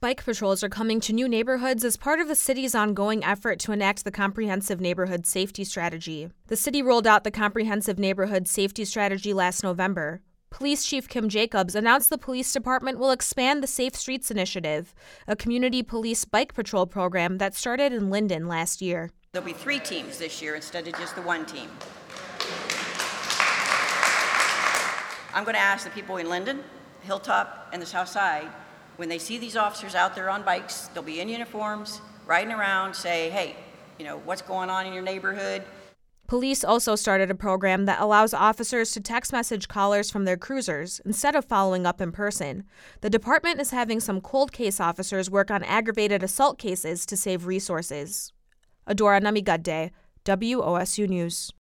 bike patrols are coming to new neighborhoods as part of the city's ongoing effort to enact the Comprehensive Neighborhood Safety Strategy. The city rolled out the Comprehensive Neighborhood Safety Strategy last November. Police Chief Kim Jacobs announced the police department will expand the Safe Streets Initiative, a community police bike patrol program that started in Linden last year. There'll be 3 teams this year instead of just the 1 team. I'm going to ask the people in Linden, Hilltop, and the South Side, when they see these officers out there on bikes, they'll be in uniforms, riding around, say, hey, what's going on in your neighborhood? Police also started a program that allows officers to text message callers from their cruisers instead of following up in person. The department is having some cold case officers work on aggravated assault cases to save resources. Adora Namigadde, WOSU News.